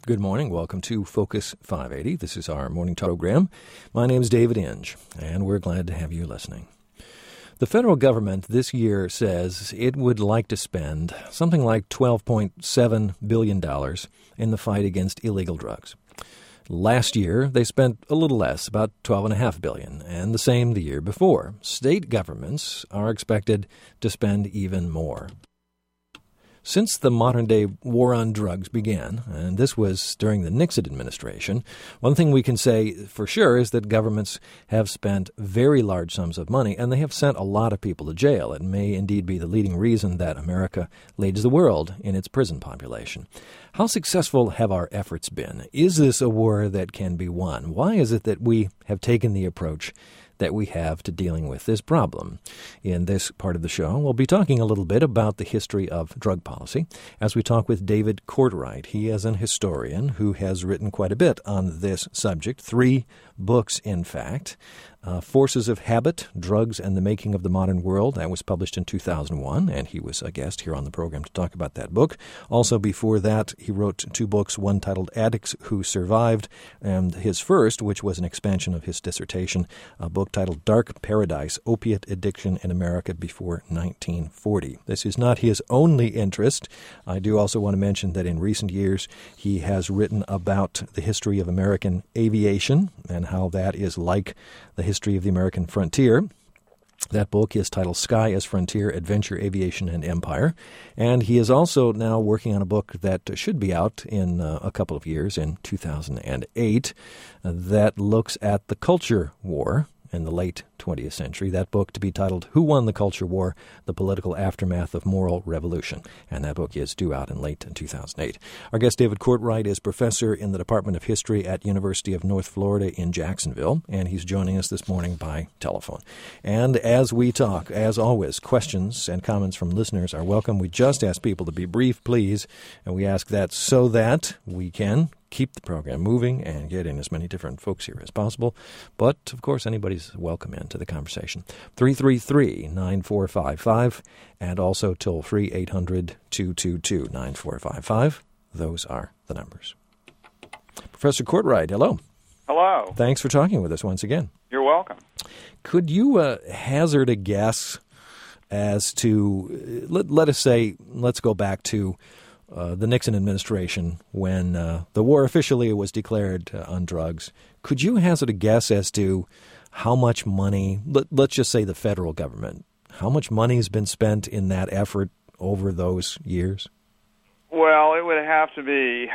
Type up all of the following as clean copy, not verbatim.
Good morning. Welcome to Focus 580. This is our morning talk program. My name is David Inge, and we're glad to have you listening. The federal government this year says it would like to spend something like $12.7 billion in the fight against illegal drugs. Last year, they spent a little less, about $12.5 billion, and the same the year before. State governments are expected to spend even more. Since the modern-day war on drugs began, and this was during the Nixon administration, one thing we can say for sure is that governments have spent very large sums of money, and they have sent a lot of people to jail. It may indeed be the leading reason that America leads the world in its prison population. How successful have our efforts been? Is this a war that can be won? Why is it that we have taken the approach that we have to dealing with this problem? In this part of the show, we'll be talking a little bit about the history of drug policy as we talk with David Courtright. He is an historian who has written quite a bit on this subject, 3 books, in fact. Forces of Habit, Drugs and the Making of the Modern World. That was published in 2001, and he was a guest here on the program to talk about that book. Also, before that, he wrote 2 books, one titled Addicts Who Survived, and his first, which was an expansion of his dissertation, a book titled Dark Paradise, Opiate Addiction in America Before 1940. This is not his only interest. I do also want to mention that in recent years, he has written about the history of American aviation and how that is like the history of the American frontier. That book is titled Sky as Frontier, Adventure, Aviation, and Empire. And he is also now working on a book that should be out in a couple of years, in 2008, that looks at the culture war in the late 20th century. That book to be titled Who Won the Culture War? The Political Aftermath of Moral Revolution. And that book is due out in late 2008. Our guest, David Courtright, is professor in the Department of History at University of North Florida in Jacksonville, and he's joining us this morning by telephone. And as we talk, as always, questions and comments from listeners are welcome. We just ask people to be brief, please, and we ask that so that we can keep the program moving and get in as many different folks here as possible. But, of course, anybody's welcome into the conversation. 333-9455 and also toll-free 800-222-9455. Those are the numbers. Professor Courtright, hello. Hello. Thanks for talking with us once again. You're welcome. Could you hazard a guess as to, let us say, let's go back to the Nixon administration when the war officially was declared on drugs. Could you hazard a guess as to how much money, let's just say the federal government, how much money has been spent in that effort over those years? Well, it would have to be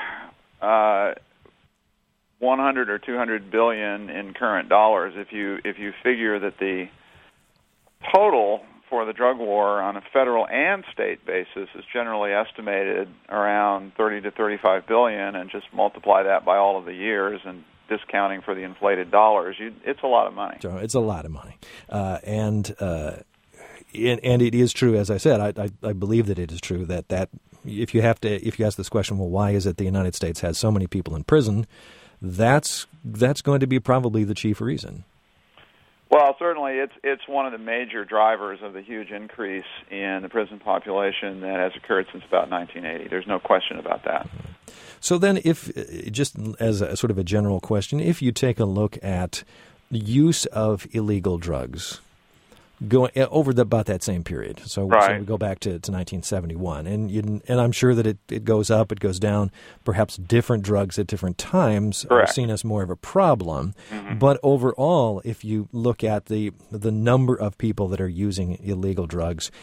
100 or 200 billion in current dollars if you figure that the total for the drug war on a federal and state basis is generally estimated around 30 to 35 billion, and just multiply that by all of the years and discounting for the inflated dollars, it's a lot of money. So it's a lot of money, and it is true, as I said. I believe that it is true that if you ask this question, well, why is it the United States has so many people in prison? That's going to be probably the chief reason. Well, certainly it's one of the major drivers of the huge increase in the prison population that has occurred since about 1980. There's no question about that. So then, if just as a sort of a general question, if you take a look at the use of illegal drugs going over about that same period, so we go back to 1971, and I'm sure that it goes up, it goes down. Perhaps different drugs at different times are seen as more of a problem. Mm-hmm. But overall, if you look at the number of people that are using illegal drugs,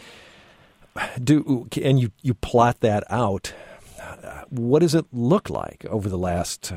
and you plot that out, what does it look like over the last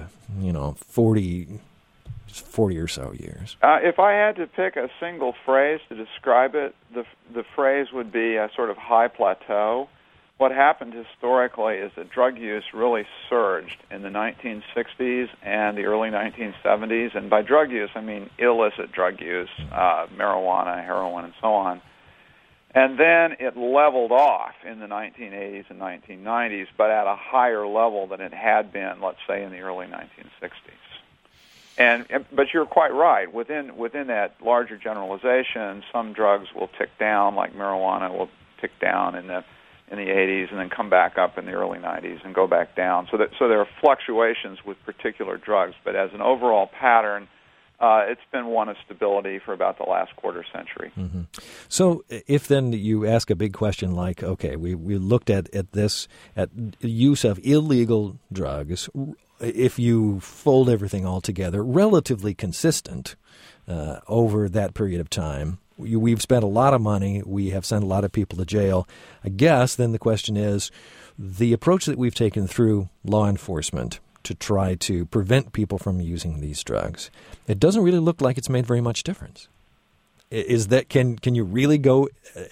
40 or so years? If I had to pick a single phrase to describe it, the phrase would be a sort of high plateau. What happened historically is that drug use really surged in the 1960s and the early 1970s, and by drug use I mean illicit drug use, marijuana, heroin, and so on. And then it leveled off in the 1980s and 1990s, but at a higher level than it had been, let's say, in the early 1960s. But you're quite right. Within that larger generalization, some drugs will tick down, like marijuana will tick down in the in the 80s and then come back up in the early 90s and go back down. So there are fluctuations with particular drugs, but as an overall pattern, it's been one of stability for about the last quarter century. Mm-hmm. So if then you ask a big question like, okay, we looked at this, at use of illegal drugs, if you fold everything all together, relatively consistent over that period of time. We've spent a lot of money. We have sent a lot of people to jail. I guess then the question is the approach that we've taken through law enforcement to try to prevent people from using these drugs. It doesn't really look like it's made very much difference. Is that can you really go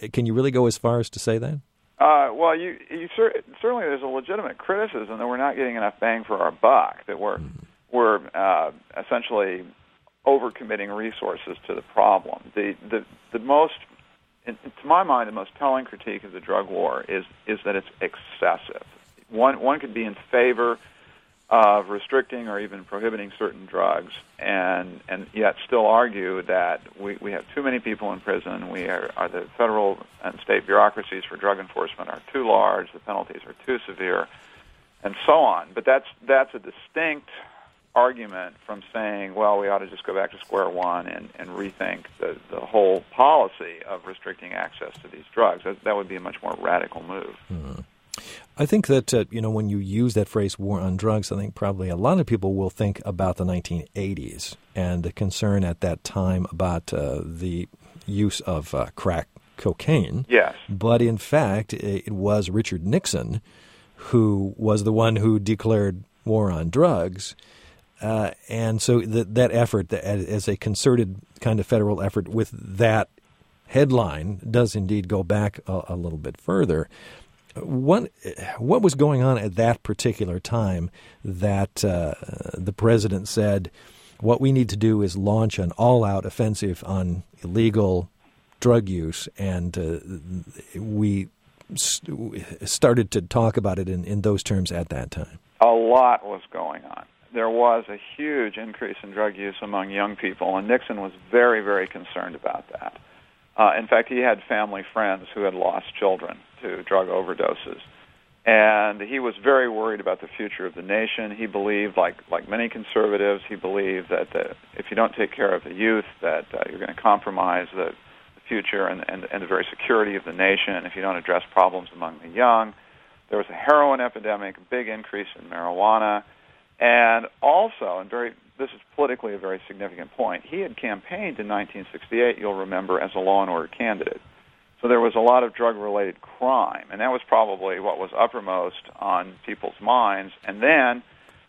as far as to say that? Well, certainly there's a legitimate criticism that we're not getting enough bang for our buck. That we're essentially overcommitting resources to the problem. The most, to my mind, the most telling critique of the drug war is that it's excessive. One could be in favor of restricting or even prohibiting certain drugs, and yet still argue that we have too many people in prison. The federal and state bureaucracies for drug enforcement are too large. The penalties are too severe, and so on. But that's a distinct argument from saying, well, we ought to just go back to square one and rethink the whole policy of restricting access to these drugs. That would be a much more radical move. Mm-hmm. I think that, when you use that phrase war on drugs, I think probably a lot of people will think about the 1980s and the concern at that time about the use of crack cocaine. Yes. But in fact, it was Richard Nixon who was the one who declared war on drugs. And so that effort, as a concerted kind of federal effort with that headline, does indeed go back a little bit further. What was going on at that particular time that the president said, what we need to do is launch an all-out offensive on illegal drug use, and we started to talk about it in those terms at that time? A lot was going on. There was a huge increase in drug use among young people, and Nixon was very, very concerned about that. In fact, he had family friends who had lost children to drug overdoses. And he was very worried about the future of the nation. He believed, like many conservatives, he believed that if you don't take care of the youth, that you're going to compromise the future and the very security of the nation if you don't address problems among the young. There was a heroin epidemic, a big increase in marijuana, and also, this is politically a very significant point, he had campaigned in 1968, you'll remember, as a law and order candidate. So there was a lot of drug-related crime, and that was probably what was uppermost on people's minds. And then,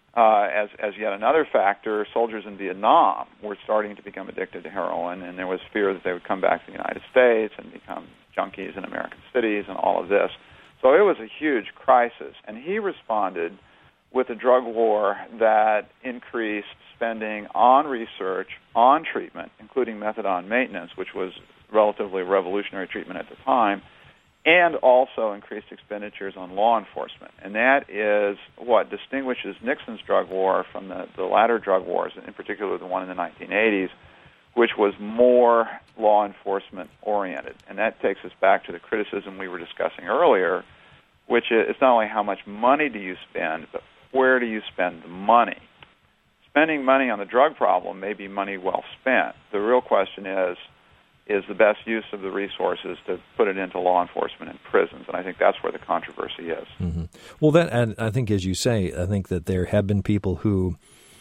as yet another factor, soldiers in Vietnam were starting to become addicted to heroin, and there was fear that they would come back to the United States and become junkies in American cities and all of this. So it was a huge crisis, and he responded with a drug war that increased spending on research, on treatment, including methadone maintenance, which was relatively revolutionary treatment at the time, and also increased expenditures on law enforcement. And that is what distinguishes Nixon's drug war from the latter drug wars, in particular the one in the 1980s, which was more law enforcement oriented. And that takes us back to the criticism we were discussing earlier, which is not only how much money do you spend, but where do you spend the money? Spending money on the drug problem may be money well spent. The real question is the best use of the resources to put it into law enforcement and prisons, and I think that's where the controversy is. Mm-hmm. Well, and I think, as you say, I think that there have been people who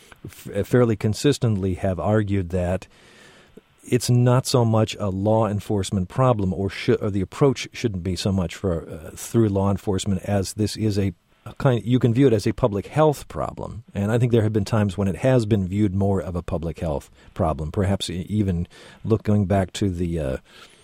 fairly consistently have argued that it's not so much a law enforcement problem, or the approach shouldn't be so much through law enforcement as this is you can view it as a public health problem. And I think there have been times when it has been viewed more of a public health problem, perhaps even going back to the,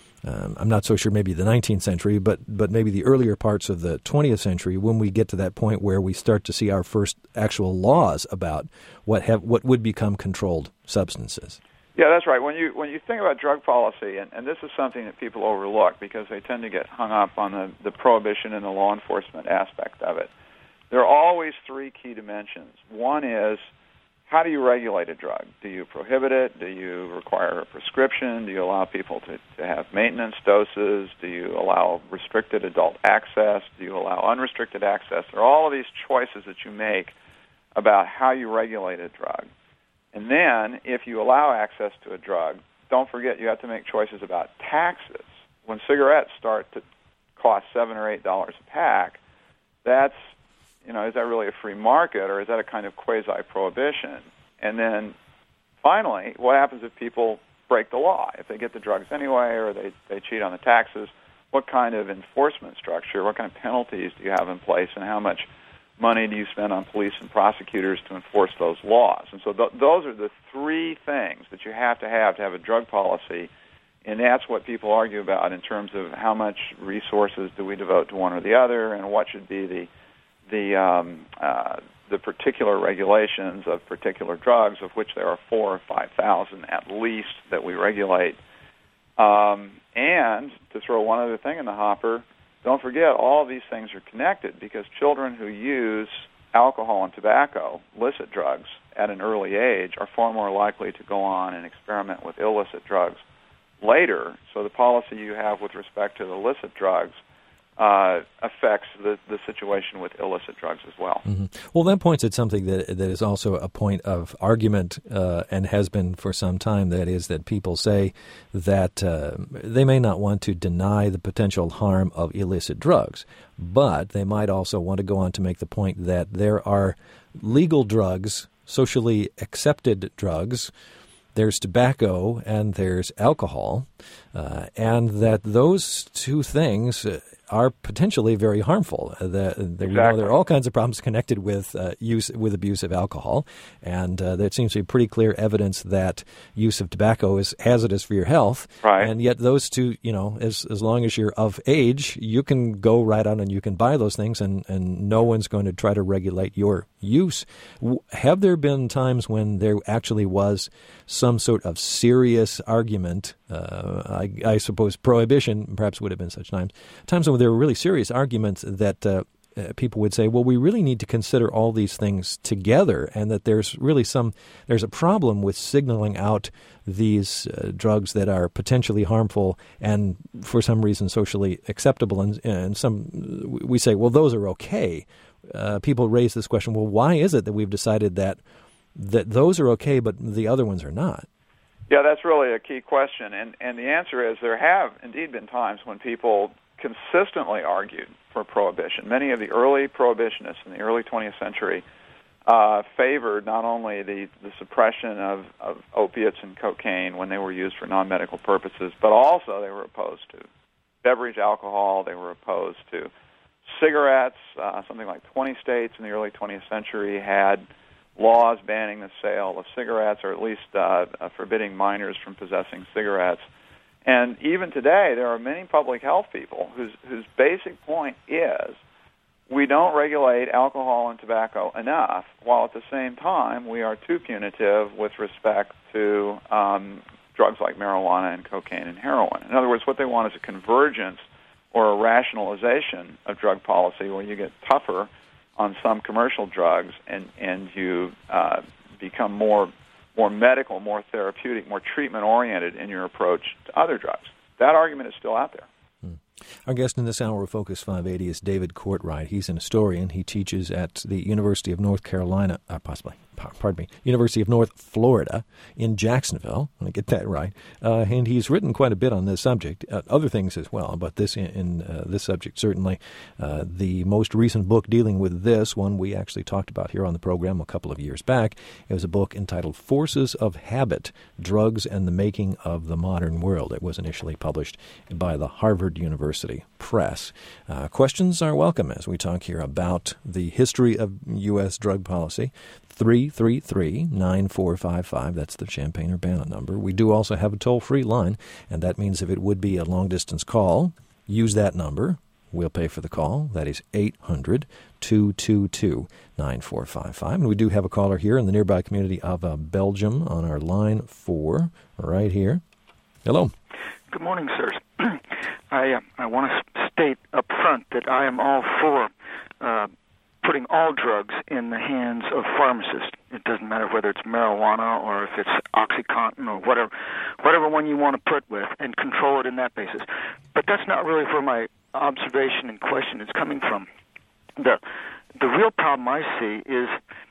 I'm not so sure, maybe the 19th century, but maybe the earlier parts of the 20th century, when we get to that point where we start to see our first actual laws about what would become controlled substances. Yeah, that's right. When you think about drug policy, and this is something that people overlook because they tend to get hung up on the prohibition and the law enforcement aspect of it, there are always three key dimensions. One is how do you regulate a drug? Do you prohibit it? Do you require a prescription? Do you allow people to have maintenance doses? Do you allow restricted adult access? Do you allow unrestricted access? There are all of these choices that you make about how you regulate a drug. And then, if you allow access to a drug, don't forget you have to make choices about taxes. When cigarettes start to cost $7 or $8 a pack, that's, is that really a free market, or is that a kind of quasi-prohibition? And then, finally, what happens if people break the law? If they get the drugs anyway, or they cheat on the taxes, what kind of enforcement structure, what kind of penalties do you have in place, and how much money do you spend on police and prosecutors to enforce those laws? And so those are the three things that you have to have a drug policy, and that's what people argue about in terms of how much resources do we devote to one or the other, and what should be the particular regulations of particular drugs, of which there are 4,000 or 5,000 at least that we regulate. And to throw one other thing in the hopper, don't forget, all of these things are connected, because children who use alcohol and tobacco, illicit drugs, at an early age are far more likely to go on and experiment with illicit drugs later. So the policy you have with respect to the illicit drugs affects the situation with illicit drugs as well. Mm-hmm. Well, that points at something that is also a point of argument and has been for some time. That is that people say that they may not want to deny the potential harm of illicit drugs, but they might also want to go on to make the point that there are legal drugs, socially accepted drugs. There's tobacco and there's alcohol, and that those two things are potentially very harmful. We know there are all kinds of problems connected with abuse of alcohol, and there seems to be pretty clear evidence that use of tobacco is hazardous for your health. Right. And yet those two, as long as you're of age, you can go right on and you can buy those things, and no one's going to try to regulate your use. Have there been times when there actually was some sort of serious argument? I suppose prohibition perhaps would have been such times when there were really serious arguments that people would say, well, we really need to consider all these things together, and that there's a problem with signaling out these drugs that are potentially harmful and for some reason socially acceptable, and some we say, well, those are okay. People raise this question, well, why is it that we've decided that those are okay but the other ones are not? Yeah, that's really a key question, and the answer is there have indeed been times when people consistently argued for prohibition. Many of the early prohibitionists in the early 20th century favored not only the suppression of opiates and cocaine when they were used for non-medical purposes, but also they were opposed to beverage alcohol, they were opposed to cigarettes. Something like 20 states in the early 20th century had laws banning the sale of cigarettes, or at least forbidding minors from possessing cigarettes. And even today, there are many public health people whose basic point is we don't regulate alcohol and tobacco enough, while at the same time we are too punitive with respect to drugs like marijuana and cocaine and heroin. In other words, what they want is a convergence or a rationalization of drug policy where you get tougher on some commercial drugs and you become more medical, more therapeutic, more treatment-oriented in your approach to other drugs. That argument is still out there. Our guest in this hour of Focus 580 is David Courtwright. He's an historian. He teaches at the University of North Carolina, University of North Florida in Jacksonville. I get that right. And he's written quite a bit on this subject, other things as well, but this subject certainly. The most recent book dealing with this one we actually talked about here on the program a couple of years back. It was a book entitled Forces of Habit, Drugs and the Making of the Modern World. It was initially published by the Harvard University Press. Questions are welcome as we talk here about the history of U.S. drug policy. 333-9455. That's the Champaign-Urbana number. We do also have a toll-free line, and that means if it would be a long-distance call, use that number. We'll pay for the call. That is 800-222-9455. And we do have a caller here in the nearby community of Belgium on our line 4 right here. Hello. Good morning, sirs. I want to state up front that I am all for putting all drugs in the hands of pharmacists. It doesn't matter whether it's marijuana or if it's OxyContin or whatever one you want to put with, and control it in that basis. But that's not really where my observation and question is coming from. The real problem I see is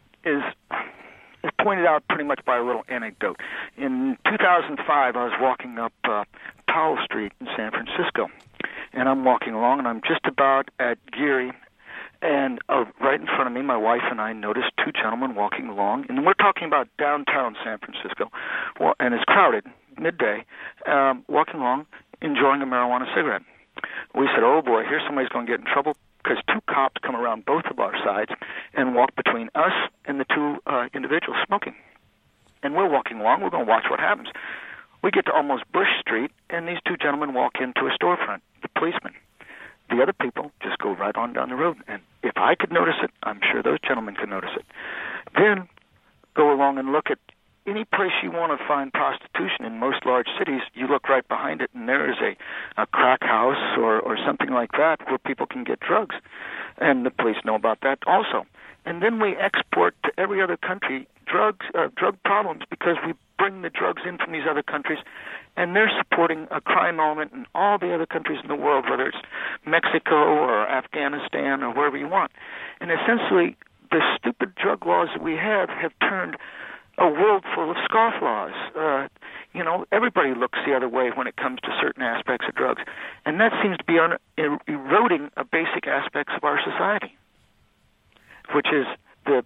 pointed out pretty much by a little anecdote. In 2005, I was walking up Powell Street in San Francisco, and I'm walking along, and I'm just about at Geary, and right in front of me, my wife and I noticed two gentlemen walking along, and we're talking about downtown San Francisco, and it's crowded, midday, walking along, enjoying a marijuana cigarette. We said, oh boy, here's somebody's going to get in trouble, because two cops come around both of our sides and walk between us and the two individuals smoking. And we're walking along, we're going to watch what happens. We get to almost Bush Street, and these two gentlemen walk into a storefront, the policeman. The other people just go right on down the road. And if I could notice it, I'm sure those gentlemen could notice it. Then go along and look at any place you want to find prostitution in most large cities. You look right behind it, and there is a crack house or something like that where people can get drugs. And the police know about that also. And then we export to every other country drug problems because we bring the drugs in from these other countries, and they're supporting a crime element in all the other countries in the world, whether it's Mexico or Afghanistan or wherever you want. And essentially, the stupid drug laws that we have turned a world full of scofflaws. Everybody looks the other way when it comes to certain aspects of drugs, and that seems to be eroding a basic aspects of our society, which is the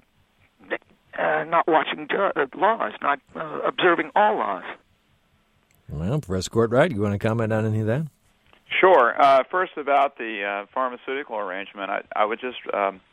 not watching laws, not observing all laws. Well, Professor Courtright, you want to comment on any of that? Sure. First, about the pharmaceutical arrangement, I would just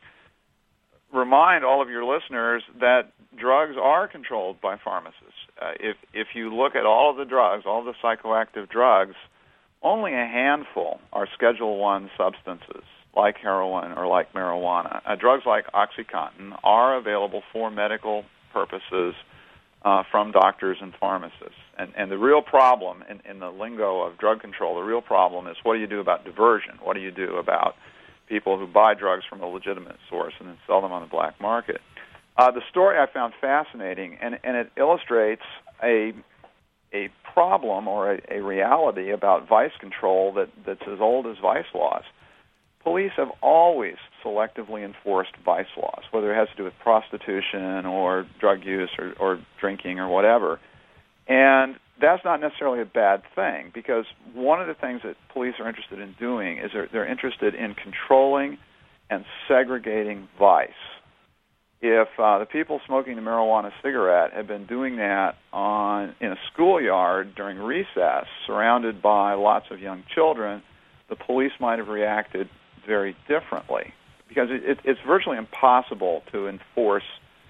remind all of your listeners that drugs are controlled by pharmacists. If you look at all of the drugs, all the psychoactive drugs, only a handful are Schedule I substances, like heroin or like marijuana. Drugs like OxyContin are available for medical purposes from doctors and pharmacists. And the real problem in the lingo of drug control, the real problem is, what do you do about diversion? What do you do about people who buy drugs from a legitimate source and then sell them on the black market? The story I found fascinating, and it illustrates a problem or a reality about vice control that's as old as vice laws. Police have always selectively enforced vice laws, whether it has to do with prostitution or drug use or drinking or whatever. And that's not necessarily a bad thing, because one of the things that police are interested in doing is they're interested in controlling and segregating vice. If the people smoking the marijuana cigarette had been doing that in a schoolyard during recess, surrounded by lots of young children, the police might have reacted very differently, because it's virtually impossible to enforce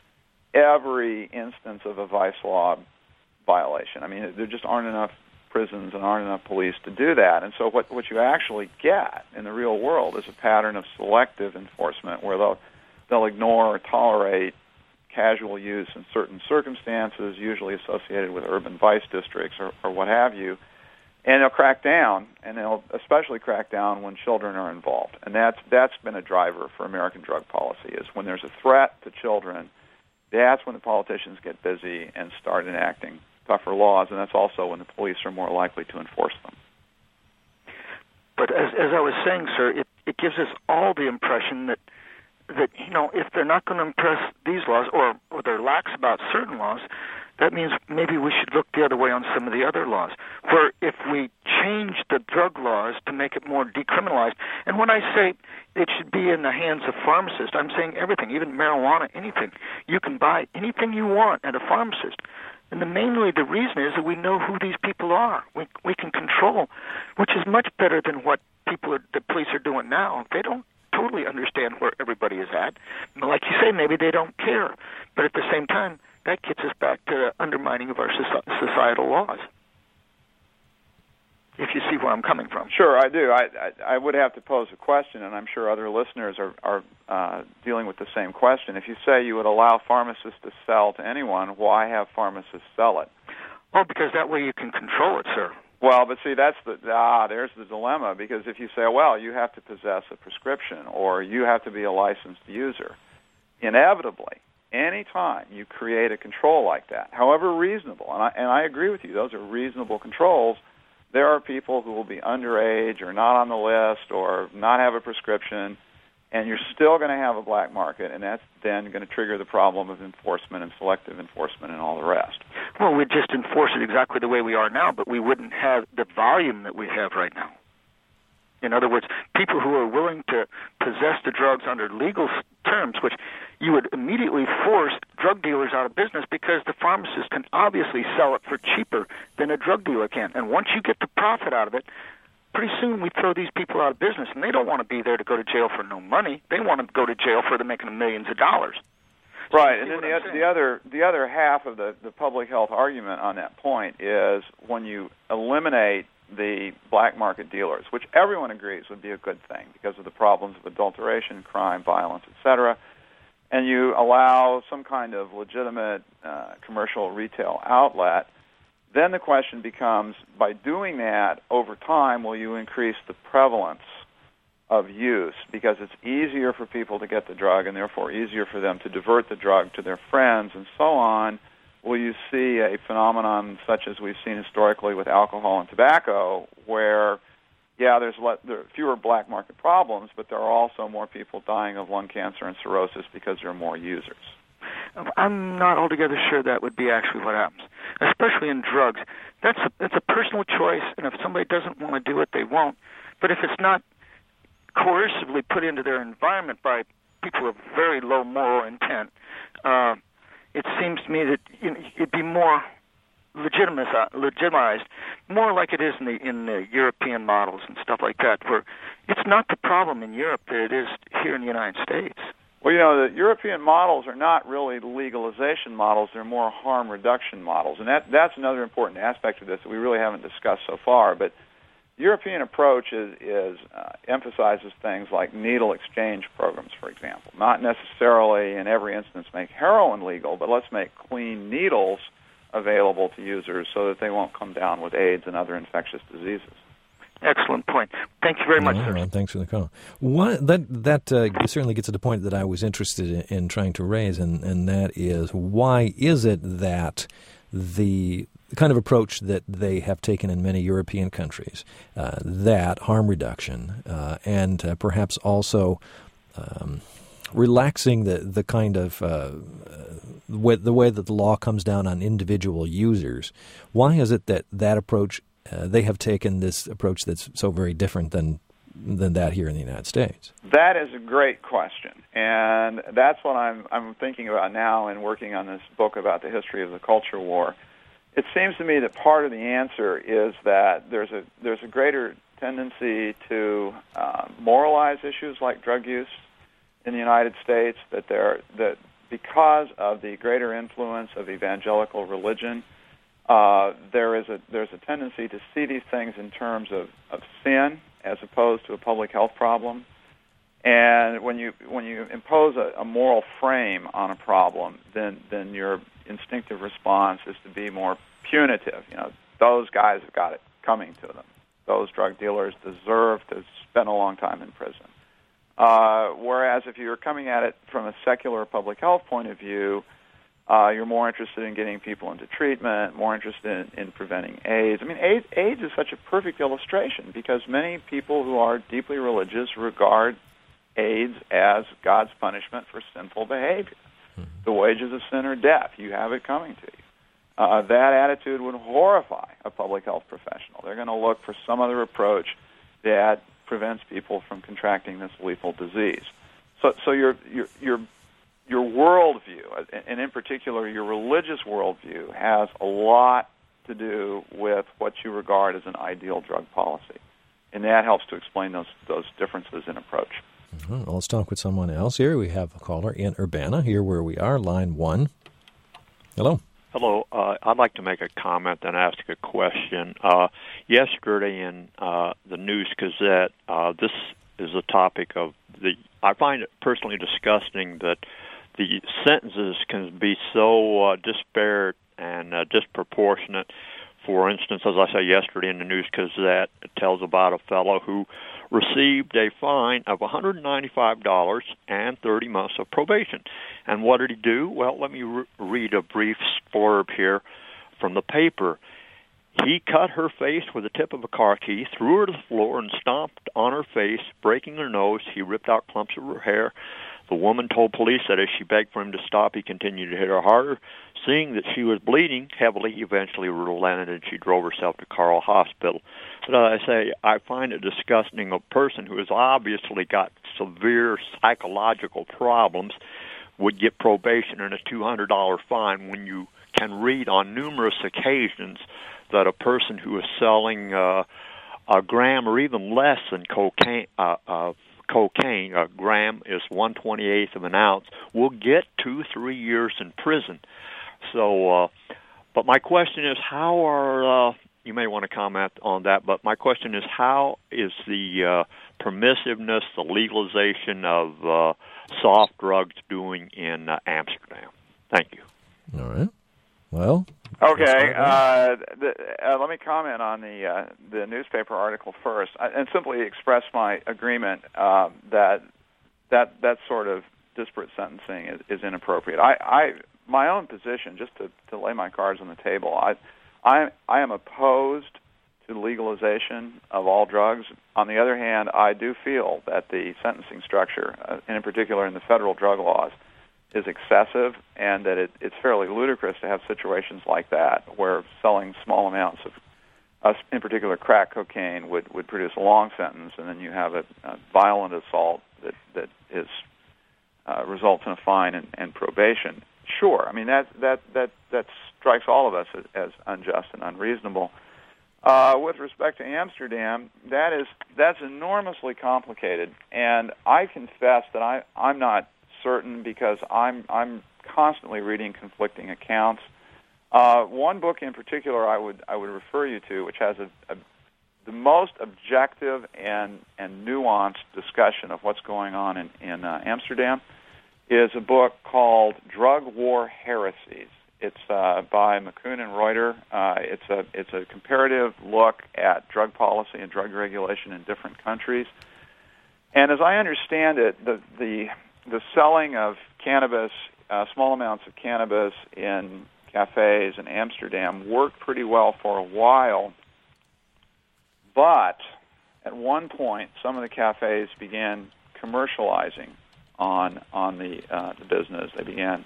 every instance of a vice law violation. I mean, there just aren't enough prisons and aren't enough police to do that. And so what you actually get in the real world is a pattern of selective enforcement, where they'll ignore or tolerate casual use in certain circumstances, usually associated with urban vice districts or what have you. And they'll crack down, and they'll especially crack down when children are involved. And that's been a driver for American drug policy, is when there's a threat to children, that's when the politicians get busy and start enacting tougher laws, and that's also when the police are more likely to enforce them. But as I was saying, sir, it gives us all the impression that if they're not going to impress these laws, or they're lax about certain laws, that means maybe we should look the other way on some of the other laws, where if we change the drug laws to make it more decriminalized, and when I say it should be in the hands of pharmacists, I'm saying everything, even marijuana, anything. You can buy anything you want at a pharmacist. And mainly the reason is that we know who these people are. We can control, which is much better than what the police are doing now. They don't totally understand where everybody is at. Like you say, maybe they don't care. But at the same time, that gets us back to the undermining of our societal laws, if you see where I'm coming from. Sure, I do. I would have to pose a question, and I'm sure other listeners are dealing with the same question. If you say you would allow pharmacists to sell to anyone, why have pharmacists sell it? Oh, because that way you can control it, sir. Well, but see, there's the dilemma, because if you say, well, you have to possess a prescription or you have to be a licensed user, inevitably, any time you create a control like that, however reasonable, and I agree with you, those are reasonable controls, there are people who will be underage or not on the list or not have a prescription, and you're still going to have a black market, and that's then going to trigger the problem of enforcement and selective enforcement and all the rest. Well, we'd just enforce it exactly the way we are now, but we wouldn't have the volume that we have right now. In other words, people who are willing to possess the drugs under legal terms, which you would immediately force drug dealers out of business because the pharmacist can obviously sell it for cheaper than a drug dealer can. And once you get the profit out of it, pretty soon we throw these people out of business, and they don't want to be there to go to jail for no money. They want to go to jail for making millions of dollars. Right, and then the other half of the public health argument on that point is when you eliminate the black market dealers, which everyone agrees would be a good thing because of the problems of adulteration, crime, violence, etc., and you allow some kind of legitimate commercial retail outlet, then the question becomes, by doing that, over time, will you increase the prevalence of use because it's easier for people to get the drug and therefore easier for them to divert the drug to their friends and so on? Will you see a phenomenon such as we've seen historically with alcohol and tobacco where, yeah, there are fewer black market problems, but there are also more people dying of lung cancer and cirrhosis because there are more users? I'm not altogether sure that would be actually what happens, especially in drugs. That's a personal choice, and if somebody doesn't want to do it, they won't. But if it's not coercively put into their environment by people of very low moral intent, it seems to me that it'd be more legitimized, more like it is in the European models and stuff like that, where it's not the problem in Europe that it is here in the United States. Well, the European models are not really legalization models. They're more harm reduction models. And that's another important aspect of this that we really haven't discussed so far. But the European approach emphasizes things like needle exchange programs, for example. Not necessarily in every instance make heroin legal, but let's make clean needles available to users so that they won't come down with AIDS and other infectious diseases. Excellent point. Thank you very much, sir. Right, thanks for the call. That certainly gets to the point that I was interested in trying to raise, and that is, why is it that the kind of approach that they have taken in many European countries, that harm reduction, and perhaps also relaxing the kind of the way that the law comes down on individual users, why is it that approach they have taken this approach that's so very different than that here in the United States? That is a great question, and that's what I'm thinking about now in working on this book about the history of the culture war. It seems to me that part of the answer is that there's a greater tendency to moralize issues like drug use in the United States, that because of the greater influence of evangelical religion, there's a tendency to see these things in terms of sin as opposed to a public health problem. And when you impose a moral frame on a problem, then your instinctive response is to be more punitive. Those guys have got it coming to them. Those drug dealers deserve to spend a long time in prison. Whereas if you're coming at it from a secular public health point of view, you're more interested in getting people into treatment, more interested in preventing AIDS. I mean, AIDS is such a perfect illustration because many people who are deeply religious regard AIDS as God's punishment for sinful behavior. Mm-hmm. The wages of sin are death. You have it coming to you. That attitude would horrify a public health professional. They're going to look for some other approach that prevents people from contracting this lethal disease. So your worldview, and in particular your religious worldview, has a lot to do with what you regard as an ideal drug policy, and that helps to explain those differences in approach. Mm-hmm. Well, let's talk with someone else here. We have a caller in Urbana, here where we are, line 1. Hello. Hello. I'd like to make a comment and ask a question. Yesterday in the News Gazette, this is a topic of I find it personally disgusting that the sentences can be so disparate and disproportionate For instance, as I say yesterday in the News Gazette, it tells about a fellow who received a fine of $195 and 30 months of probation. And what did he do? Well, let me read a brief blurb here from the paper. He cut her face with the tip of a car key, threw her to the floor, and stomped on her face, breaking her nose. He ripped out clumps of her hair. The woman told police that as she begged for him to stop, he continued to hit her harder. Seeing that she was bleeding heavily, he eventually relented, and she drove herself to Carle Hospital. But as I say, I find it disgusting a person who has obviously got severe psychological problems would get probation and a $200 fine when you can read on numerous occasions that a person who is selling a gram or even less than cocaine, a gram is 1/28 of an ounce, will get 2-3 years in prison. So, but my question is, how are, you may want to comment on that, but my question is, how is the permissiveness, the legalization of soft drugs doing in Amsterdam? Thank you. All right. Well, okay. Let me comment on the newspaper article first, and simply express my agreement that sort of disparate sentencing is inappropriate. My own position, just to lay my cards on the table, I am opposed to legalization of all drugs. On the other hand, I do feel that the sentencing structure, and in particular in the federal drug laws, is excessive, and that it's fairly ludicrous to have situations like that where selling small amounts of, in particular crack cocaine, would produce a long sentence, and then you have a violent assault that is results in a fine and probation. Sure, I mean that strikes all of us as unjust and unreasonable. With respect to Amsterdam, that's enormously complicated, and I confess that I'm not certain, because I'm constantly reading conflicting accounts. One book in particular I would refer you to, which has the most objective and nuanced discussion of what's going on in Amsterdam, is a book called Drug War Heresies. It's by McCune and Reuter. It's a comparative look at drug policy and drug regulation in different countries. And as I understand it, the selling of cannabis, small amounts of cannabis in cafes in Amsterdam worked pretty well for a while, but at one point some of the cafes began commercializing on the business. They began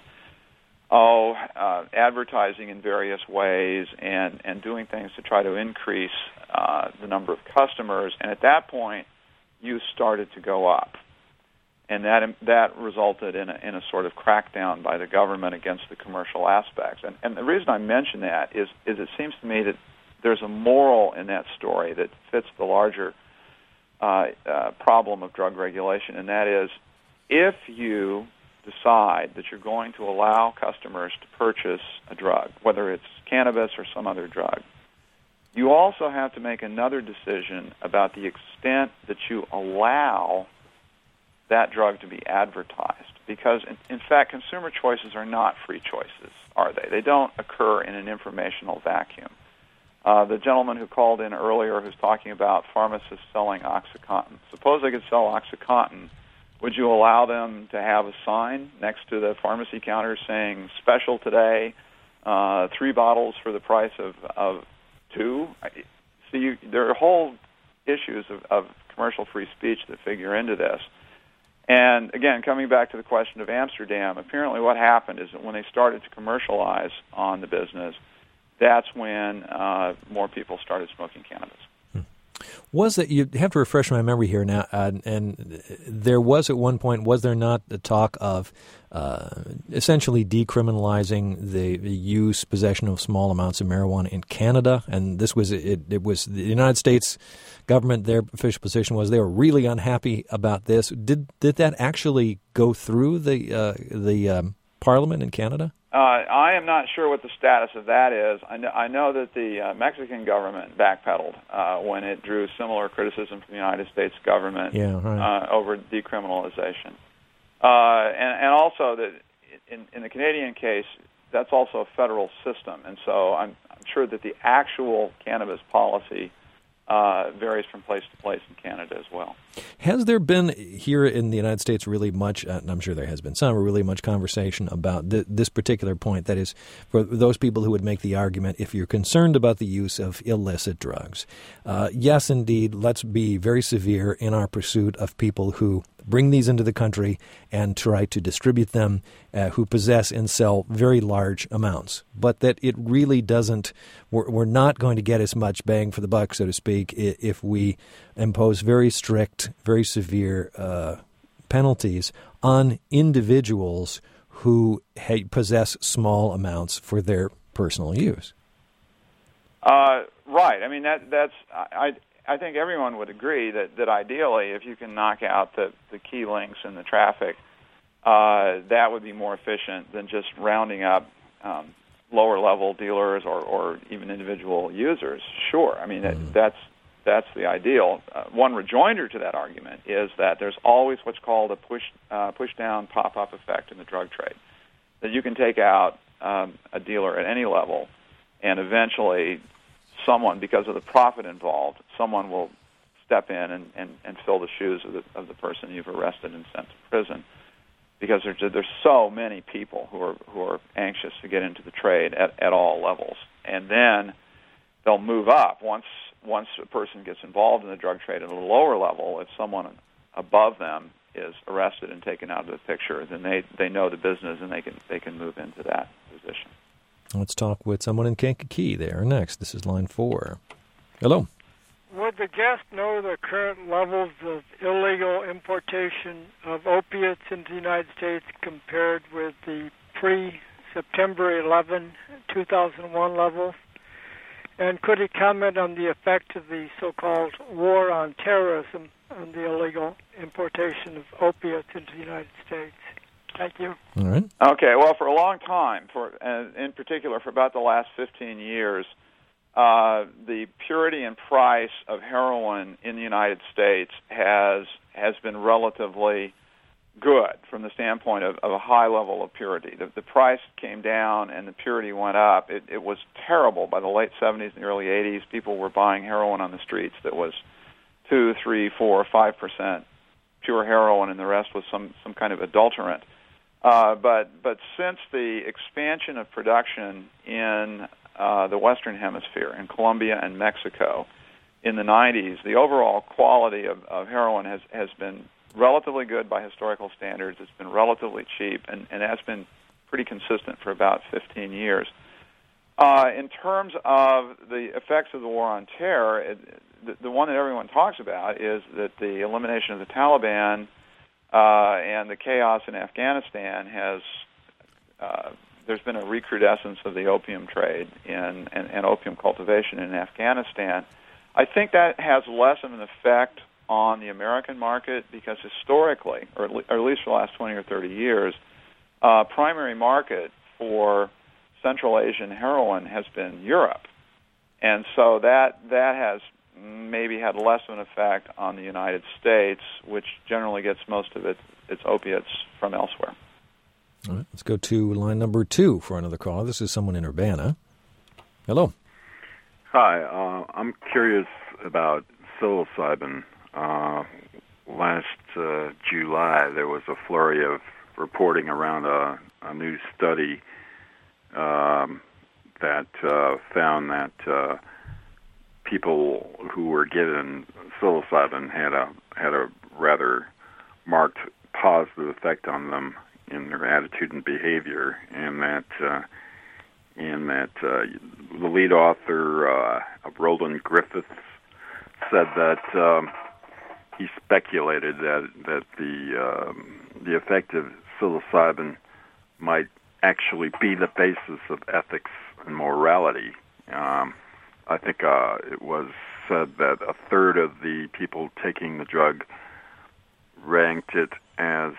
advertising in various ways and doing things to try to increase the number of customers, and at that point use started to go up. And that resulted in a sort of crackdown by the government against the commercial aspects. And the reason I mention that is it seems to me that there's a moral in that story that fits the larger problem of drug regulation, and that is, if you decide that you're going to allow customers to purchase a drug, whether it's cannabis or some other drug, you also have to make another decision about the extent that you allow that drug to be advertised, because in fact consumer choices are not free choices, are they? They don't occur in an informational vacuum. The gentleman who called in earlier who's talking about pharmacists selling OxyContin. Suppose they could sell OxyContin. Would you allow them to have a sign next to the pharmacy counter saying special today, 3 bottles for the price of 2? See, there are whole issues of commercial free speech that figure into this. And again, coming back to the question of Amsterdam, apparently what happened is that when they started to commercialize on the business, that's when more people started smoking cannabis. Was it, you have to refresh my memory here now, and there was at one point, was there not the talk of essentially decriminalizing the use, possession of small amounts of marijuana in Canada? And this was, it was the United States government, their official position was they were really unhappy about this. Did that actually go through the Parliament in Canada? I am not sure what the status of that is. I know that the Mexican government backpedaled when it drew similar criticism from the United States government over decriminalization. And also that in the Canadian case, that's also a federal system, and so I'm sure that the actual cannabis policy varies from place to place in Canada as well. Has there been here in the United States really much, and I'm sure there has been some, really much conversation about this particular point? That is, for those people who would make the argument, if you're concerned about the use of illicit drugs, yes, indeed, let's be very severe in our pursuit of people who bring these into the country and try to distribute them, who possess and sell very large amounts. But that it really doesn't, we're not going to get as much bang for the buck, so to speak, if we impose very strict, very severe penalties on individuals who possess small amounts for their personal use. Right. I mean, I think everyone would agree that ideally, if you can knock out the key links in the traffic, that would be more efficient than just rounding up lower-level dealers or even individual users. Sure. I mean, that's the ideal. One rejoinder to that argument is that there's always what's called a push-down, pop-up effect in the drug trade, that you can take out a dealer at any level, and eventually someone, because of the profit involved, someone will step in and fill the shoes of the person you've arrested and sent to prison, because there's so many people who are anxious to get into the trade at all levels, and then they'll move up once a person gets involved in the drug trade at a lower level. If someone above them is arrested and taken out of the picture, then they know the business and they can move into that position. Let's talk with someone in Kankakee there next. This is line 4. Hello. Would the guest know the current levels of illegal importation of opiates into the United States compared with the pre-September 11, 2001 levels? And could he comment on the effect of the so-called war on terrorism on the illegal importation of opiates into the United States? Thank you. All right. Okay. Well, for a long time, in particular for about the last 15 years, the purity and price of heroin in the United States has been relatively good from the standpoint of a high level of purity. The price came down and the purity went up. It was terrible by the late 70s and the early 80s. People were buying heroin on the streets that was 2, 3, 4, 5% pure heroin, and the rest was some kind of adulterant. But since the expansion of production in the Western Hemisphere, in Colombia and Mexico, in the 90s, the overall quality of heroin has been relatively good by historical standards. It's been relatively cheap, and has been pretty consistent for about 15 years. In terms of the effects of the war on terror, the one that everyone talks about is that the elimination of the Taliban and the chaos in Afghanistan there's been a recrudescence of the opium trade and opium cultivation in Afghanistan. I think that has less of an effect on the American market because historically, or at least for the last 20 or 30 years, primary market for Central Asian heroin has been Europe. And so that has maybe had less of an effect on the United States, which generally gets most of its opiates from elsewhere. All right, let's go to line number 2 for another call. This is someone in Urbana. Hello. Hi, I'm curious about psilocybin. Last July, there was a flurry of reporting around a new study that found that people who were given psilocybin had a rather marked positive effect on them in their attitude and behavior, and that the lead author, Roland Griffiths, said that he speculated that the effect of psilocybin might actually be the basis of ethics and morality. I think it was said that a third of the people taking the drug ranked it as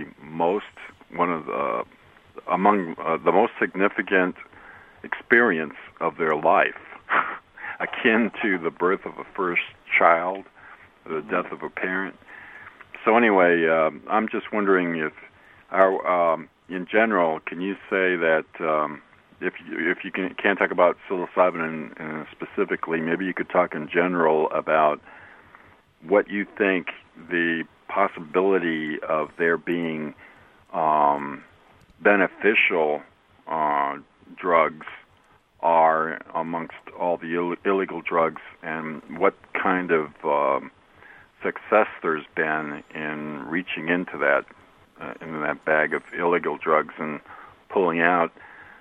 among the most significant experience of their life, akin to the birth of a first child, the death of a parent. So anyway, I'm just wondering if, in general, can you say that if you can't talk about psilocybin specifically, maybe you could talk in general about what you think the possibility of there being beneficial drugs are amongst all the illegal drugs, and what kind of success there's been in reaching into that bag of illegal drugs and pulling out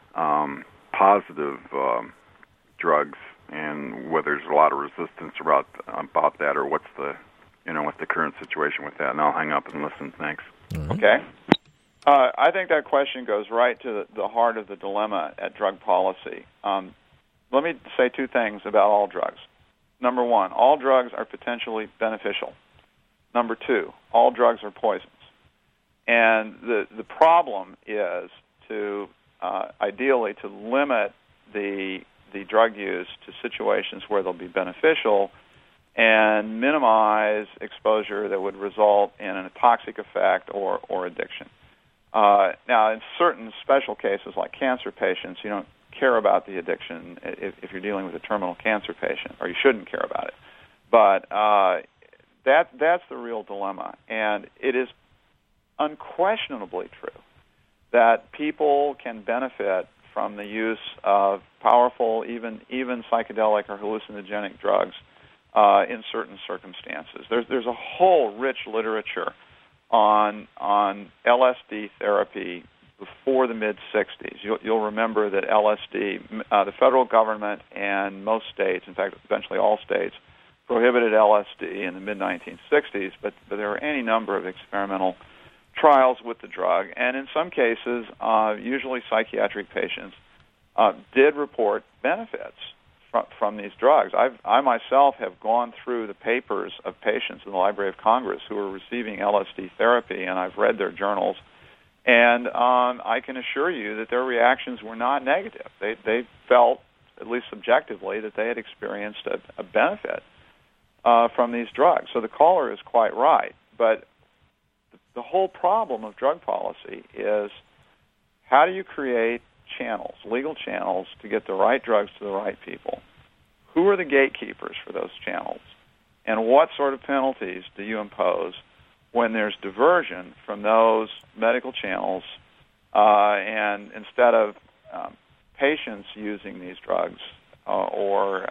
positive drugs, and whether there's a lot of resistance about that, or what's the current situation with that. And I'll hang up and listen. Thanks. Mm-hmm. Okay. I think that question goes right to the heart of the dilemma at drug policy. Let me say two things about all drugs. Number one, all drugs are potentially beneficial. Number two, all drugs are poisons. And the problem is to ideally to limit the drug use to situations where they'll be beneficial and minimize exposure that would result in a toxic effect or addiction. Now, in certain special cases like cancer patients, you don't care about the addiction if you're dealing with a terminal cancer patient, or you shouldn't care about it. But that's the real dilemma, and it is unquestionably true that people can benefit from the use of powerful, even psychedelic or hallucinogenic drugs in certain circumstances. There's a whole rich literature on LSD therapy before the mid-'60s. You'll remember that LSD, the federal government and most states, in fact, eventually all states, prohibited LSD in the mid-1960s, but there were any number of experimental trials with the drug, and in some cases, usually psychiatric patients, did report benefits from these drugs. I myself have gone through the papers of patients in the Library of Congress who were receiving LSD therapy, and I've read their journals, and I can assure you that their reactions were not negative. They felt, at least subjectively, that they had experienced a benefit from these drugs. So the caller is quite right, but the whole problem of drug policy is how do you create channels, legal channels, to get the right drugs to the right people? Who are the gatekeepers for those channels? And what sort of penalties do you impose when there's diversion from those medical channels, and instead of patients using these drugs or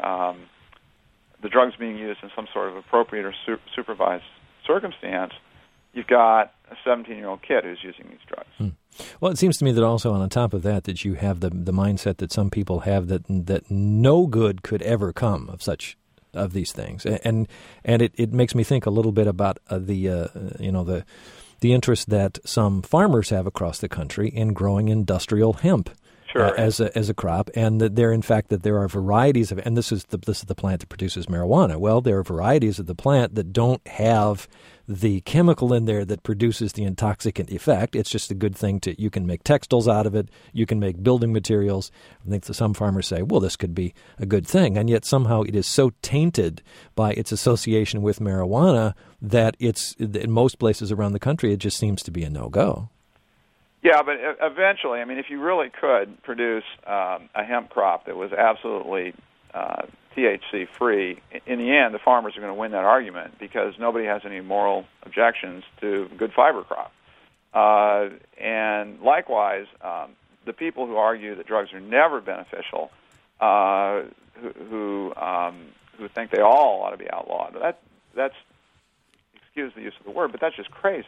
the drugs being used in some sort of appropriate or supervised circumstance, you've got a 17-year-old kid who's using these drugs. Well, it seems to me that also on top of that you have the mindset that some people have that no good could ever come of these things, and it makes me think a little bit about the interest that some farmers have across the country in growing industrial hemp. Sure. As a crop, and that there are varieties of, and this is the plant that produces marijuana. Well, there are varieties of the plant that don't have the chemical in there that produces the intoxicant effect. It's just a good thing you can make textiles out of it. You can make building materials. I think that some farmers say, well, this could be a good thing, and yet somehow it is so tainted by its association with marijuana that it's in most places around the country it just seems to be a no-go. Yeah, but eventually, I mean, if you really could produce a hemp crop that was absolutely THC-free, in the end, the farmers are going to win that argument because nobody has any moral objections to good fiber crop. And likewise, the people who argue that drugs are never beneficial, who think they all ought to be outlawed, that's excuse the use of the word, but that's just crazy.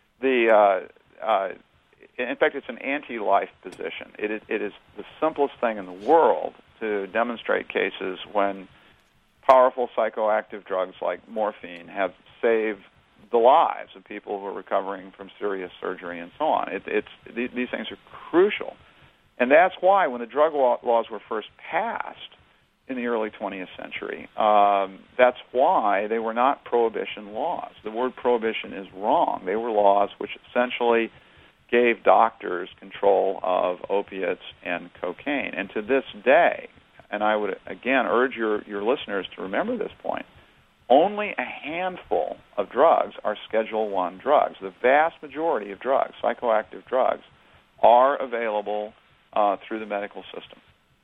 In fact, it's an anti-life position. It is the simplest thing in the world to demonstrate cases when powerful psychoactive drugs like morphine have saved the lives of people who are recovering from serious surgery and so on. These things are crucial. And that's why when the drug laws were first passed in the early 20th century, that's why they were not prohibition laws. The word prohibition is wrong. They were laws which essentially gave doctors control of opiates and cocaine. And to this day, and I would again urge your listeners to remember this point, only a handful of drugs are Schedule I drugs. The vast majority of drugs, psychoactive drugs, are available through the medical system.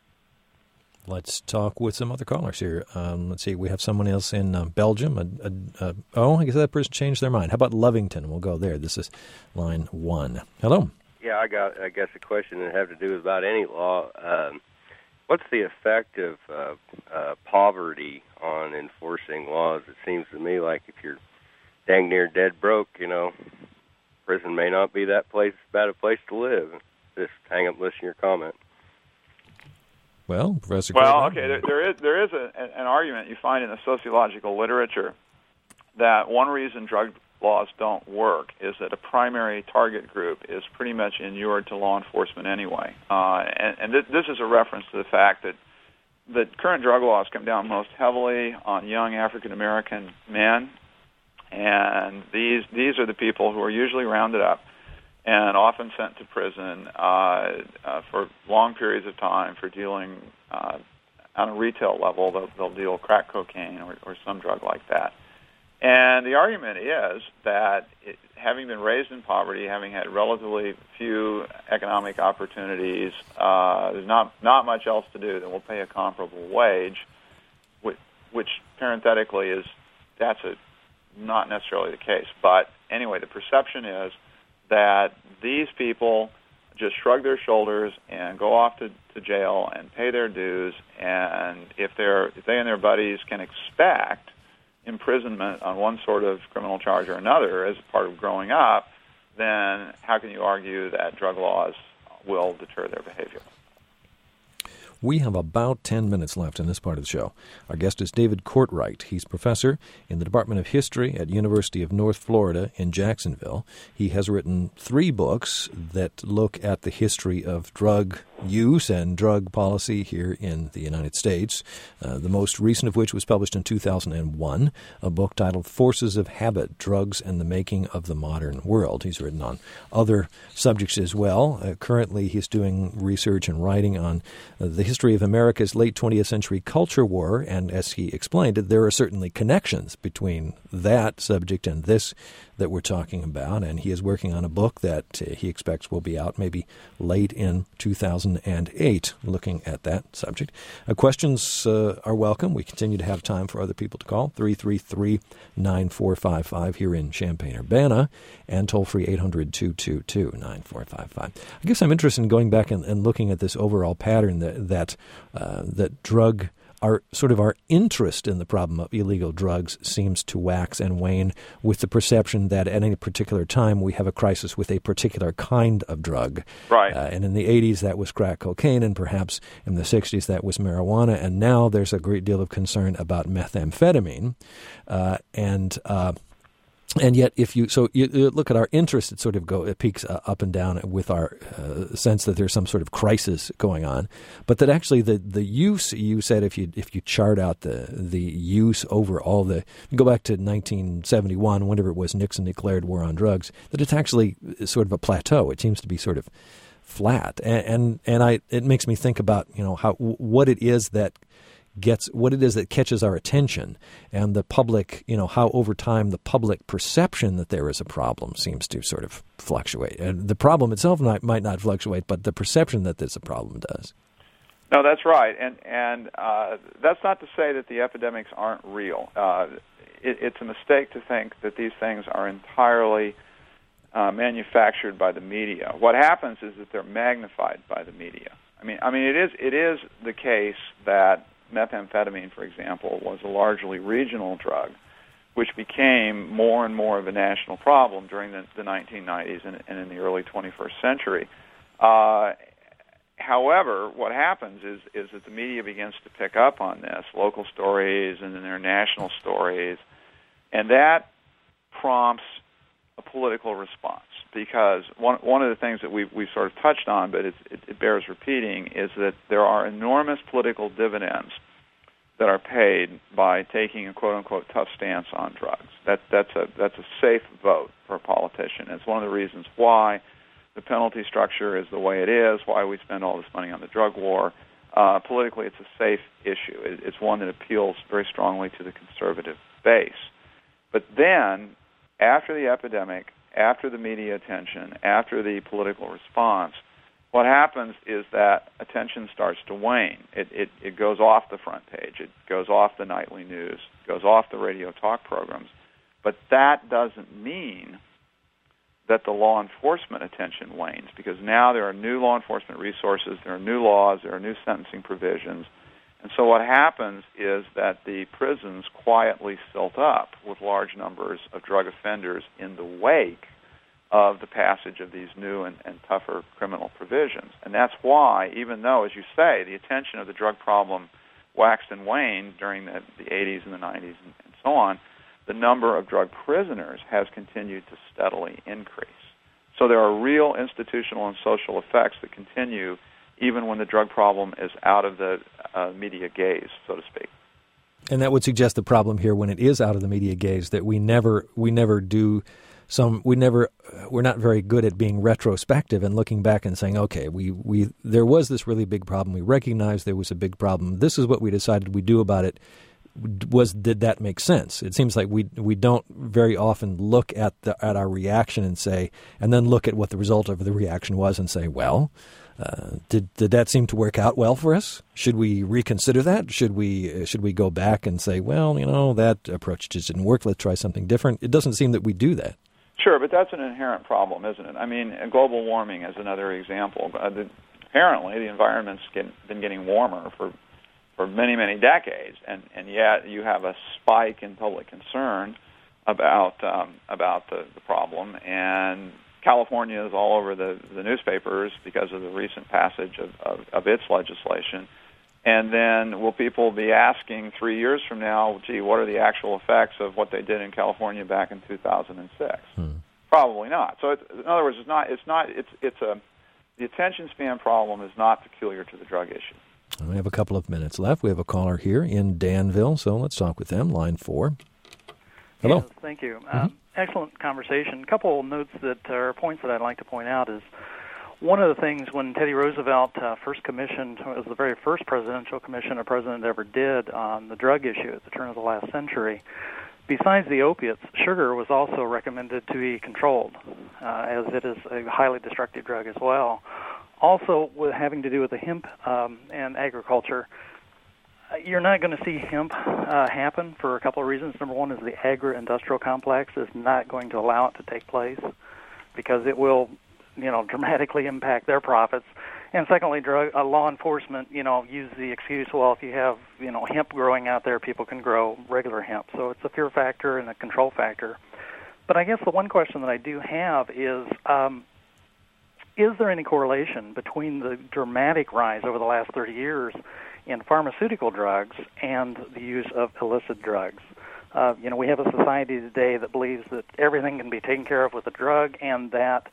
Let's talk with some other callers here. Let's see. We have someone else in Belgium. I guess that person changed their mind. How about Lovington? We'll go there. This is line 1. Hello. Yeah, I guess a question that have to do with about any law. What's the effect of poverty on enforcing laws? It seems to me like if you're dang near dead broke, prison may not be that bad a place to live. Just hang up and listen to your comment. Well, Professor. Well, okay. There is an argument you find in the sociological literature that one reason drug laws don't work is that a primary target group is pretty much inured to law enforcement anyway. This is a reference to the fact that current drug laws come down most heavily on young African American men, and these are the people who are usually rounded up and often sent to prison for long periods of time for dealing on a retail level. They'll deal crack cocaine or some drug like that. And the argument is that having been raised in poverty, having had relatively few economic opportunities, there's not much else to do, then we'll pay a comparable wage, which parenthetically that's not necessarily the case. But anyway, the perception is that these people just shrug their shoulders and go off to jail and pay their dues, and if they and their buddies can expect imprisonment on one sort of criminal charge or another as part of growing up, then how can you argue that drug laws will deter their behavior? We have about 10 minutes left in this part of the show. Our guest is David Courtwright. He's professor in the Department of History at University of North Florida in Jacksonville. He has written 3 books that look at the history of drug use and drug policy here in the United States, the most recent of which was published in 2001, a book titled Forces of Habit, Drugs and the Making of the Modern World. He's written on other subjects as well. Currently, he's doing research and writing on the history of America's late 20th century culture war, and as he explained, there are certainly connections between that subject and this that we're talking about, and he is working on a book that he expects will be out maybe late in 2008, looking at that subject. Questions are welcome. We continue to have time for other people to call, 333-9455 here in Champaign-Urbana, and toll-free 800-222-9455. I guess I'm interested in going back and looking at this overall pattern that drug our interest in the problem of illegal drugs seems to wax and wane with the perception that at any particular time we have a crisis with a particular kind of drug. Right. And in the 80s that was crack cocaine, and perhaps in the 60s that was marijuana, and now there's a great deal of concern about methamphetamine. And yet, if you look at our interest, it peaks up and down with our sense that there's some sort of crisis going on, but that actually the use, you said, if you chart out the use over all go back to 1971, whenever it was Nixon declared war on drugs, that it's actually sort of a plateau. It seems to be sort of flat, and it makes me think about what it is that catches our attention, and the public, how over time the public perception that there is a problem seems to sort of fluctuate. And the problem itself might not fluctuate, but the perception that there's a problem does. No, that's right, and that's not to say that the epidemics aren't real. It's a mistake to think that these things are entirely manufactured by the media. What happens is that they're magnified by the media. I mean, it is the case that methamphetamine, for example, was a largely regional drug, which became more and more of a national problem during the 1990s and in the early 21st century. However, what happens is that the media begins to pick up on this, local stories and then there are national stories, and that prompts a political response. Because one of the things that we've sort of touched on, but it bears repeating, is that there are enormous political dividends that are paid by taking a quote-unquote tough stance on drugs. That's a safe vote for a politician. It's one of the reasons why the penalty structure is the way it is, why we spend all this money on the drug war. Politically, it's a safe issue. It's one that appeals very strongly to the conservative base. But then, after the epidemic, after the media attention, after the political response, what happens is that attention starts to wane. It goes off the front page. It goes off the nightly news. It goes off the radio talk programs. But that doesn't mean that the law enforcement attention wanes, because now there are new law enforcement resources, there are new laws, there are new sentencing provisions. And so what happens is that the prisons quietly silt up with large numbers of drug offenders in the wake of the passage of these new and tougher criminal provisions. And that's why, even though, as you say, the attention of the drug problem waxed and waned during the 80s and the 90s and so on, the number of drug prisoners has continued to steadily increase. So there are real institutional and social effects that continue even when the drug problem is out of the media gaze, so to speak. And that would suggest the problem here, when it is out of the media gaze, that we're not very good at being retrospective and looking back and saying, okay, there was this really big problem. We recognized there was a big problem. This is what we decided we'd do about it. Did that make sense? It seems like we don't very often look at our reaction and say, and then look at what the result of the reaction was and say, well, did that seem to work out well for us? Should we reconsider that? Should we go back and say, well, that approach just didn't work. Let's try something different. It doesn't seem that we do that. Sure, but that's an inherent problem, isn't it? I mean, global warming is another example. Apparently, the environment's been getting warmer for many, many decades, and yet you have a spike in public concern about the problem, and California is all over the newspapers because of the recent passage of its legislation. And then will people be asking 3 years from now, gee, what are the actual effects of what they did in California back in 2006? Probably not. So in other words, the attention span problem is not peculiar to the drug issue. We have a couple of minutes left. We have a caller here in Danville, so let's talk with them. Line 4. Hello. Yes, thank you. Excellent conversation. A couple of notes points that I'd like to point out is, one of the things when Teddy Roosevelt first commissioned, it was the very first presidential commission a president ever did on the drug issue at the turn of the last century, besides the opiates, sugar was also recommended to be controlled, as it is a highly destructive drug as well. Also, with having to do with the hemp and agriculture, you're not going to see hemp happen for a couple of reasons. Number one is the agri-industrial complex is not going to allow it to take place because it will, dramatically impact their profits. And secondly, law enforcement, use the excuse, well, if you have, hemp growing out there, people can grow regular hemp. So it's a fear factor and a control factor. But I guess the one question that I do have is there any correlation between the dramatic rise over the last 30 years in pharmaceutical drugs and the use of illicit drugs? We have a society today that believes that everything can be taken care of with a drug, and that,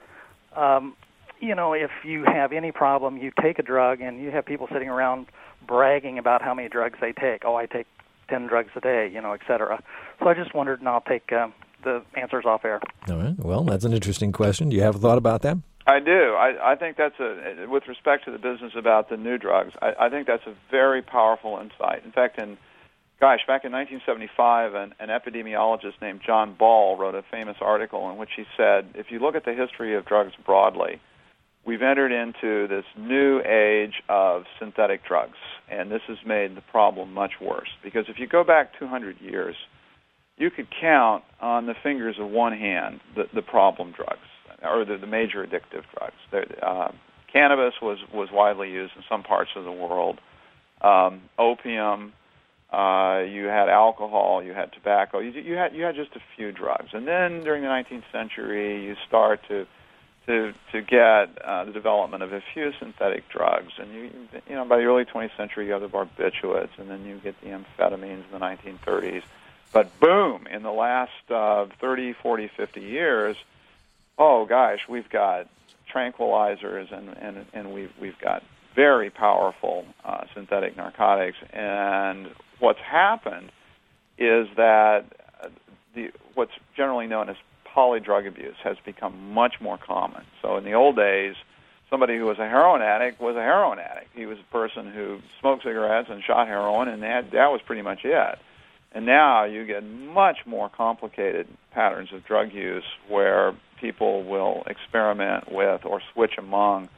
if you have any problem, you take a drug, and you have people sitting around bragging about how many drugs they take. Oh, I take 10 drugs a day, et cetera. So I just wondered, and I'll take the answers off air. All right. Well, that's an interesting question. Do you have a thought about that? I do. I think that's with respect to the business about the new drugs, I think that's a very powerful insight. In fact, back in 1975, an epidemiologist named John Ball wrote a famous article in which he said, if you look at the history of drugs broadly, we've entered into this new age of synthetic drugs, and this has made the problem much worse. Because if you go back 200 years, you could count on the fingers of one hand the problem drugs, or the major addictive drugs. Cannabis was widely used in some parts of the world. Opium, you had alcohol, you had tobacco. You had just a few drugs. And then during the 19th century, you start to get the development of a few synthetic drugs. And by the early 20th century, you have the barbiturates, and then you get the amphetamines in the 1930s. But boom, in the last 30, 40, 50 years, oh gosh, we've got tranquilizers and we've got very powerful synthetic narcotics. And what's happened is that what's generally known as polydrug abuse has become much more common. So in the old days, somebody who was a heroin addict was a heroin addict. He was a person who smoked cigarettes and shot heroin, and that was pretty much it. And now you get much more complicated patterns of drug use where people will experiment with or switch among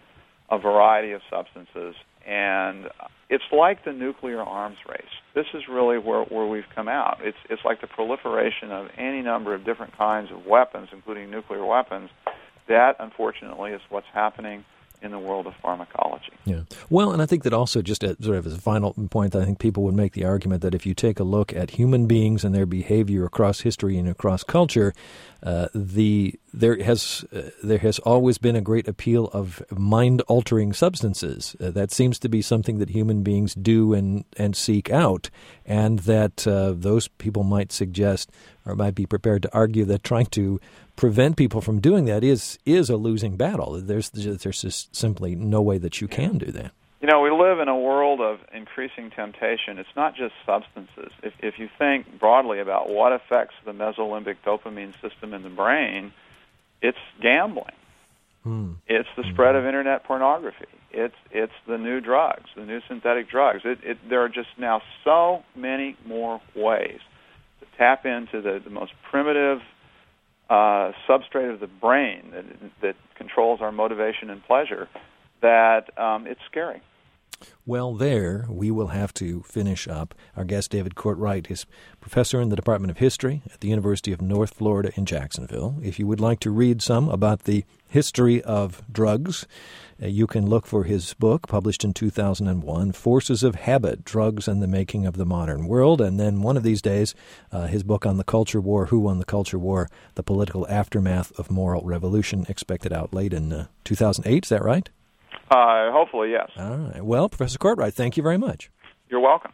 a variety of substances. And it's like the nuclear arms race. This is really where we've come out. It's like the proliferation of any number of different kinds of weapons, including nuclear weapons. That, unfortunately, is what's happening in the world of pharmacology. Yeah. Well, and I think that also, just as a final point, I think people would make the argument that if you take a look at human beings and their behavior across history and across culture, there has always been a great appeal of mind-altering substances. That seems to be something that human beings do and seek out, and that those people might suggest or might be prepared to argue that trying to prevent people from doing that is a losing battle. There's just simply no way that you can do that. You know, we live in a world of increasing temptation. It's not just substances. If you think broadly about what affects the mesolimbic dopamine system in the brain, it's gambling. It's the spread of internet pornography. It's the new drugs, the new synthetic drugs. There are just now so many more ways to tap into the most primitive substrate of the brain that controls our motivation and pleasure, that it's scary. Well, there we will have to finish up. Our guest, David Courtwright, is professor in the Department of History at the University of North Florida in Jacksonville. If you would like to read some about the history of drugs, you can look for his book, published in 2001, Forces of Habit, Drugs and the Making of the Modern World. And then one of these days, his book on the culture war, Who Won the Culture War, The Political Aftermath of Moral Revolution, expected out late in 2008. Is that right? Hopefully, yes. All right. Well, Professor Courtwright, thank you very much. You're welcome.